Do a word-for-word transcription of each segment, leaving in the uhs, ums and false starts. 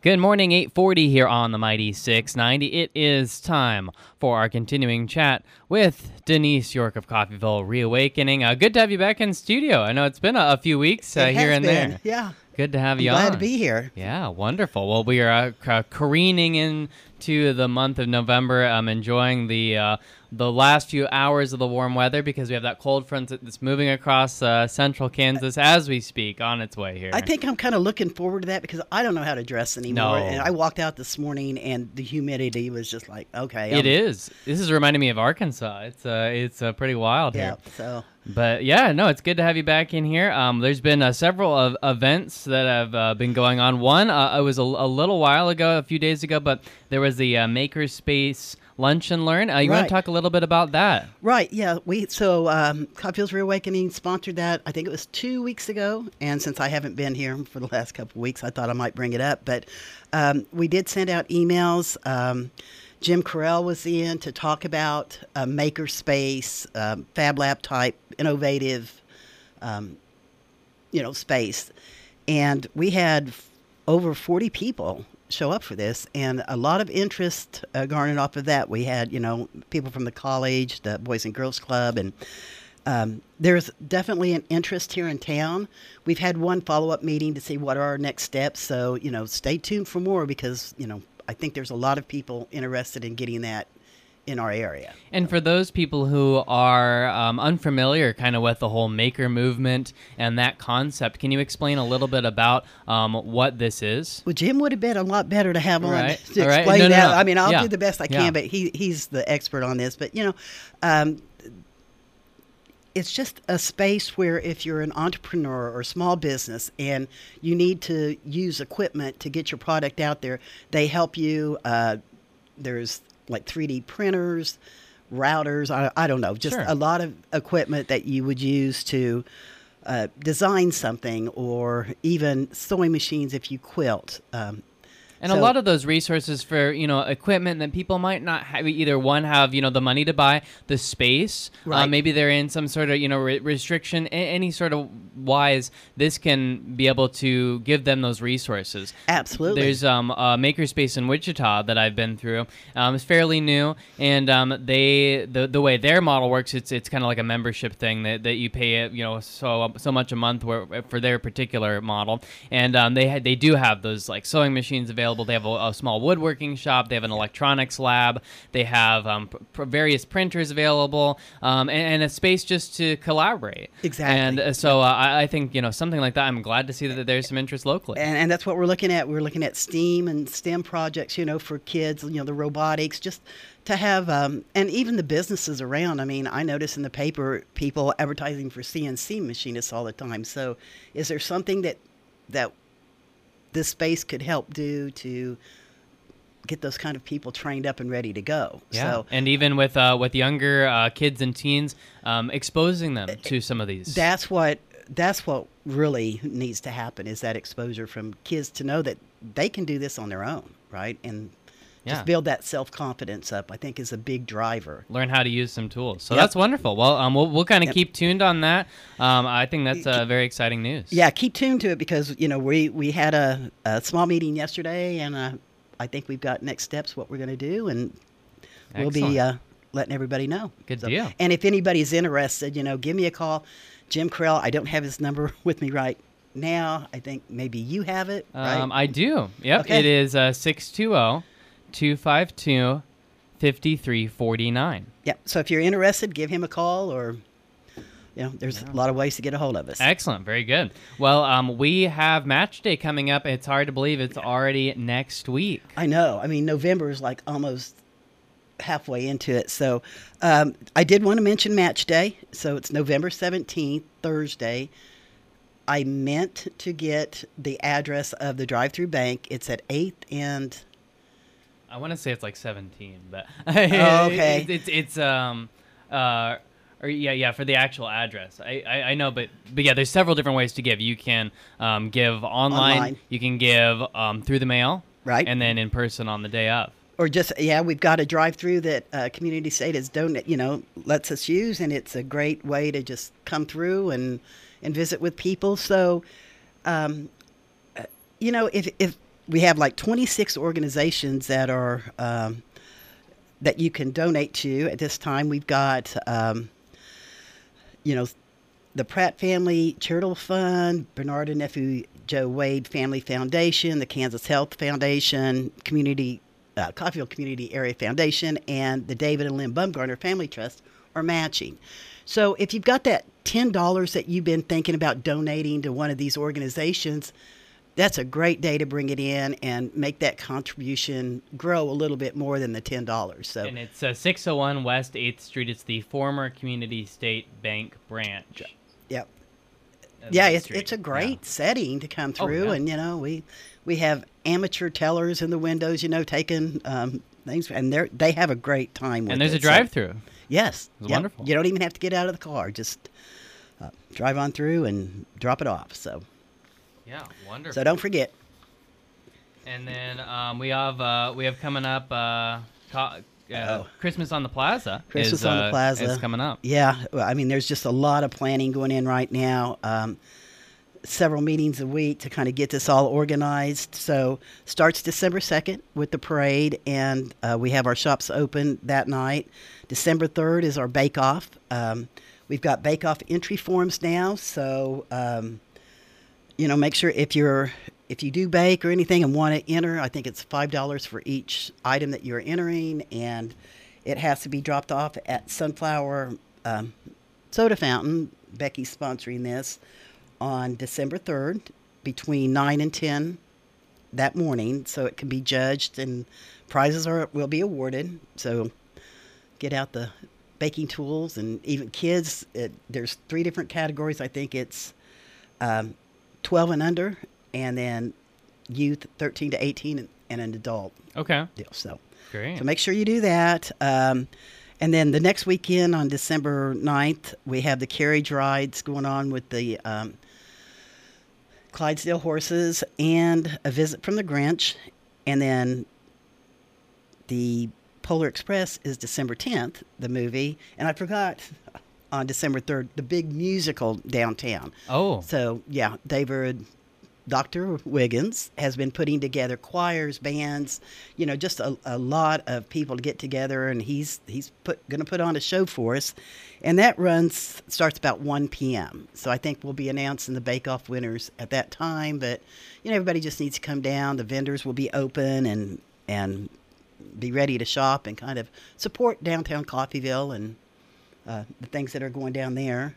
Good morning, eight forty here on the Mighty six ninety. It is time for our continuing chat with Denise York of Coffeyville Reawakening. Uh, good to have you back in studio. I know it's been a, a few weeks uh, It here has and been, there. Yeah. Good to have I'm you glad on. to be here. Yeah, wonderful. Well, we are uh, ca- careening into the month of November. I'm enjoying the uh, the last few hours of the warm weather because we have that cold front that's moving across uh, central Kansas as we speak, on its way here. I think I'm kind of looking forward to that because I don't know how to dress anymore. No. And I walked out this morning and the humidity was just like, okay. It I'm, is. This is reminding me of Arkansas. It's uh, it's uh, pretty wild Yeah, here. so. But yeah, no, it's good to have you back in here. Um, there's been uh, several of events that have uh, been going on. One, uh, it was a, a little while ago, a few days ago, but there was the uh, Makerspace Lunch and Learn. Uh, you want Right. to talk a little bit about that? Right, yeah. We So um, Coffeyville's Reawakening sponsored that, I think it was two weeks ago. And since I haven't been here for the last couple of weeks, I thought I might bring it up. But um, we did send out emails. Um, Jim Carell was in to talk about a makerspace, um, Fab Lab type, innovative, um, you know, space. And we had f- over forty people show up for this, and a lot of interest uh, garnered off of that. We had, you know, people from the college, the Boys and Girls Club, and um, there's definitely an interest here in town. We've had one follow-up meeting to see what are our next steps. So, you know, stay tuned for more because, you know, I think there's a lot of people interested in getting that in our area. And for those people who are um, unfamiliar kind of with the whole maker movement and that concept, can you explain a little bit about um, what this is? Well, Jim would have been a lot better to have on Right. to All right. explain No, no, that. no. I mean, I'll Yeah. do the best I can, Yeah. but he he's the expert on this. But, you know, um, it's just a space where if you're an entrepreneur or small business and you need to use equipment to get your product out there, they help you. Uh, there's like three D printers, routers, I, I don't know, just Sure. a lot of equipment that you would use to uh, design something, or even sewing machines if you quilt. Um, And a So- lot of those resources for, you know, equipment that people might not have, either one, have, you know, the money to buy, the space, uh, Right. maybe they're in some sort of, you know, re- restriction, a- any sort of wise, this can be able to give them those resources. Absolutely. There's um, a makerspace in Wichita that I've been through. Um, it's fairly new, and um, they the the way their model works, it's it's kind of like a membership thing that, that you pay, you know, so so much a month where, for their particular model, and um, they had they do have those like sewing machines available. They have a, a small woodworking shop. They have an electronics lab. They have um, pr- various printers available, um, and, and a space just to collaborate. Exactly. And uh, so uh, I, I think, you know, something like that. I'm glad to see that there's some interest locally. And, and that's what we're looking at. We're looking at STEAM and STEM projects, you know, for kids, you know, the robotics, just to have, um, and even the businesses around. I mean, I notice in the paper people advertising for C N C machinists all the time. So is there something that that this space could help do to get those kind of people trained up and ready to go? Yeah, So and even with uh, with younger uh, kids and teens, um, exposing them to some of these. that's what that's what really needs to happen, is that exposure from kids to know that they can do this on their own, right? And just Yeah. build that self-confidence up, I think, is a big driver. Learn how to use some tools. So Yep. that's wonderful. Well, um, we'll, we'll kind of Yep. keep tuned on that. Um, I think that's uh, very exciting news. Yeah, keep tuned to it because, you know, we, we had a, a small meeting yesterday, and uh, I think we've got next steps, what we're going to do, and we'll be Excellent. uh, letting everybody know. Good deal. And if anybody's interested, you know, give me a call. Jim Carell, I don't have his number with me right now. I think maybe you have it, right? Um, I do. Yep. Okay. It is uh, six two zero, two five two, five three four nine. Yeah. So if you're interested, give him a call, or, you know, there's a lot of ways to get a hold of us. Excellent. Very good. Well, um, we have match day coming up. It's hard to believe it's already next week. I know. I mean, November is like almost halfway into it. So um, I did want to mention Match Day. So it's November seventeenth, Thursday. I meant to get the address of the drive-through bank. It's at eighth and... I want to say it's like seventeen, but Oh, okay. it's, it's it's um uh or yeah yeah for the actual address. I, I, I know, but but yeah, there's several different ways to give. You can um, give online, Online. You can give um, through the mail, Right. and then in person on the day of. Or just, yeah, we've got a drive-through that uh, Community State has donate, you know, lets us use, and it's a great way to just come through and, and visit with people. So, um, uh, you know, if if we have like twenty-six organizations that are um, that you can donate to at this time. We've got, um, you know, the Pratt Family Charitable Fund, Bernard and Nephew Joe Wade Family Foundation, the Kansas Health Foundation, Community uh, Coffeyville Community Area Foundation, and the David and Lynn Bumgarner Family Trust are matching. So if you've got that ten dollars that you've been thinking about donating to one of these organizations, that's a great day to bring it in and make that contribution grow a little bit more than the ten dollars. So, and it's uh, six oh one West eighth Street. It's the former Community State Bank branch. Yep. Yeah, it's Street. it's a great yeah. setting to come through, oh, yeah. and you know we we have amateur tellers in the windows, you know, taking um, things, and they they have a great time with it. And there's a so- drive-through. yes, It's yep. wonderful. You don't even have to get out of the car; just uh, drive on through and drop it off. So, Yeah, wonderful. so don't forget. And then um, we have uh, we have coming up uh, co- uh, Oh. Christmas on the Plaza. Christmas is, on the uh, Plaza. is coming up. Yeah, well, I mean, there's just a lot of planning going in right now. Um, several meetings a week to kind of get this all organized. So starts December second with the parade, and uh, we have our shops open that night. December third is our bake-off. Um, we've got bake-off entry forms now, so um, you know, make sure if you're if you do bake or anything and want to enter, I think it's five dollars for each item that you're entering, and it has to be dropped off at Sunflower um, Soda Fountain. Becky's sponsoring this on December third between nine and ten that morning, so it can be judged and prizes are will be awarded. So get out the baking tools, and even kids, it, there's three different categories. I think it's um, twelve and under, and then youth thirteen to eighteen, and, and an adult Okay. deal. So, Great. so make sure you do that. Um, and then the next weekend on December ninth, we have the carriage rides going on with the um, Clydesdale horses and a visit from the Grinch. And then the Polar Express is December tenth, the movie. And I forgot on December third, the big musical downtown. Oh. So, yeah, David, Doctor Wiggins has been putting together choirs, bands, you know, just a, a lot of people to get together, and he's he's put going to put on a show for us, and that runs starts about one p.m. So I think we'll be announcing the Bake Off winners at that time. But you know, everybody just needs to come down. The vendors will be open and and be ready to shop and kind of support downtown Coffeyville and uh, the things that are going down there.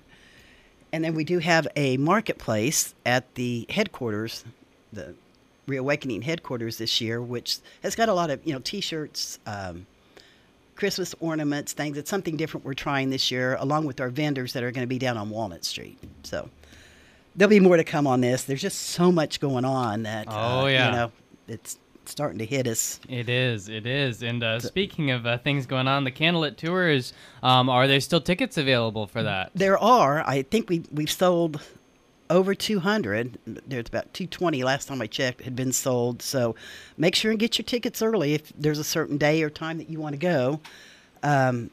And then we do have a marketplace at the headquarters, the Reawakening headquarters this year, which has got a lot of, you know, T-shirts, um, Christmas ornaments, things. It's something different we're trying this year, along with our vendors that are going to be down on Walnut Street. So there'll be more to come on this. There's just so much going on that, Oh, uh, yeah. you know, it's starting to hit us. It is. It is. And uh, speaking of uh, things going on, the Candlelit Tours, um, are there still tickets available for that? There are. I think we, we've sold over two hundred. There's about two twenty last time I checked had been sold. So make sure and get your tickets early if there's a certain day or time that you want to go. Um,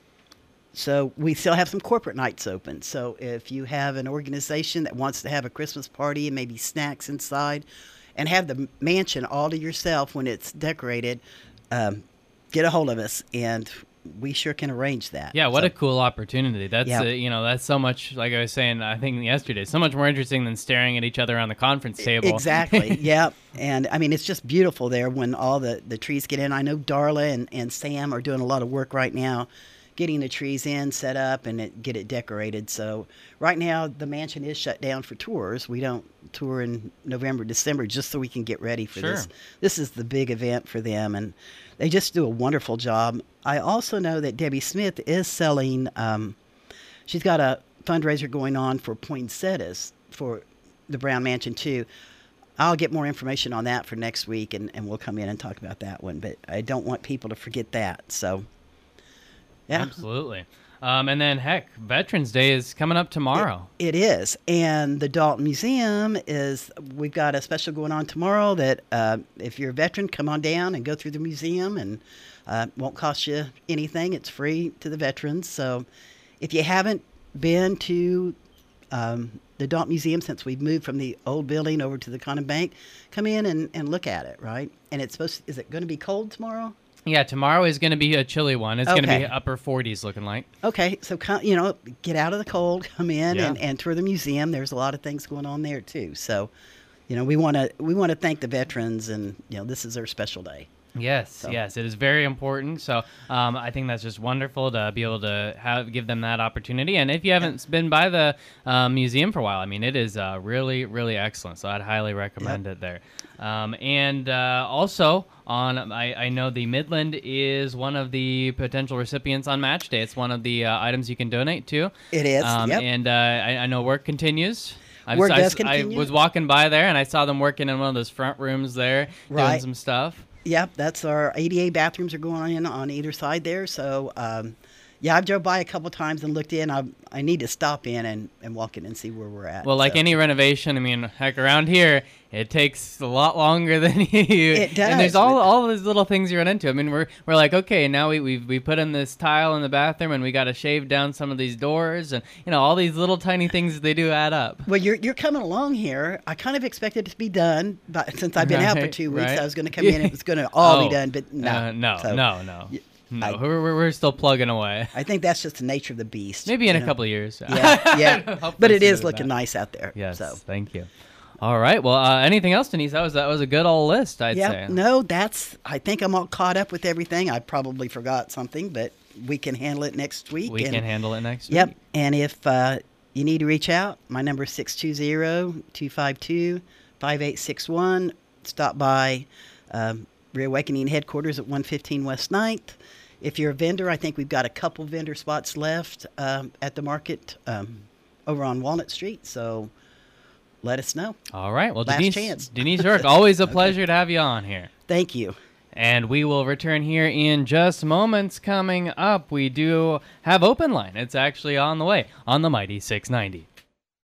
so we still have some corporate nights open. So if you have an organization that wants to have a Christmas party and maybe snacks inside and have the mansion all to yourself when it's decorated, um, get a hold of us, and we sure can arrange that. Yeah, what So- a cool opportunity. That's, Yeah. uh, you know, that's so much, like I was saying, I think yesterday, so much more interesting than staring at each other on the conference table. Exactly. Yeah. And I mean, it's just beautiful there when all the, the trees get in. I know Darla and, and Sam are doing a lot of work right now getting the trees in, set up, and it, get it decorated. So right now, the mansion is shut down for tours. We don't tour in November, December, just so we can get ready for Sure. this. This is the big event for them, and they just do a wonderful job. I also know that Debbie Smith is selling, um, she's got a fundraiser going on for poinsettias for the Brown Mansion, too. I'll get more information on that for next week, and, and we'll come in and talk about that one. But I don't want people to forget that. So, yeah. Absolutely. Um, and then, heck, Veterans Day is coming up tomorrow. It is. And the Dalton Museum is, we've got a special going on tomorrow that uh, if you're a veteran, come on down and go through the museum, and uh, won't cost you anything. It's free to the veterans. So if you haven't been to um, the Daunt Museum, since we've moved from the old building over to the Common Bank, come in and, and look at it, right? And it's supposed to, is it going to be cold tomorrow? Yeah, tomorrow is going to be a chilly one. It's going to Okay. be upper forties looking like. Okay, so co- you know, get out of the cold, come in Yeah. and, and tour the museum. There's a lot of things going on there too. So, you know, we want to we want to thank the veterans, and you know, this is their special day. Yes, So- yes, it is very important. So um, I think that's just wonderful to be able to have give them that opportunity. And if you haven't been by the uh, museum for a while, I mean, it is uh, really, really excellent. So I'd highly recommend it there. Um, and uh, also on, I, I know the Midland is one of the potential recipients on Match Day. It's one of the uh, items you can donate to. It is, Um, yep. And uh, I, I know work continues. I've- Work I, does I continue. was walking by there and I saw them working in one of those front rooms there, doing Right. some stuff. Yep, that's our A D A bathrooms are going in on either side there. So, um, yeah, I've drove by a couple times and looked in. I I need to stop in and, and walk in and see where we're at. Well, like So- any renovation, I mean, heck, around here, it takes a lot longer than you. It And there's does. all all these little things you run into. I mean, we're we're like, okay, now we we we put in this tile in the bathroom, and we got to shave down some of these doors, and you know, all these little tiny things they do add up. Well, you're you're coming along here. I kind of expected it to be done, but since I've been out for Right, two weeks, right. I was going to come in. It was going to all Oh, be done, but no, uh, no, So no, no, no. I- we're, we're we're still plugging away. I think that's just the nature of the beast. Maybe in you a know? couple of years. Yeah, yeah. Hopefully But it sooner is than looking that. nice out there. Yes, So. thank you. All right. Well, uh, anything else, Denise? That was that was a good old list, I'd Yeah, say. no, that's. I think I'm all caught up with everything. I probably forgot something, but we can handle it next week. We and, can handle it next Yep. week. And if uh, you need to reach out, my number is six two zero, two five two, five eight six one. Stop by um, Reawakening headquarters at one fifteen West ninth. If you're a vendor, I think we've got a couple vendor spots left um, at the market um, over on Walnut Street. So let us know. All right. Well, Last Denise, chance. Denise York, always a pleasure to have you on here. Thank you. And we will return here in just moments. Coming up, we do have Open Line. It's actually on the way on the Mighty six ninety.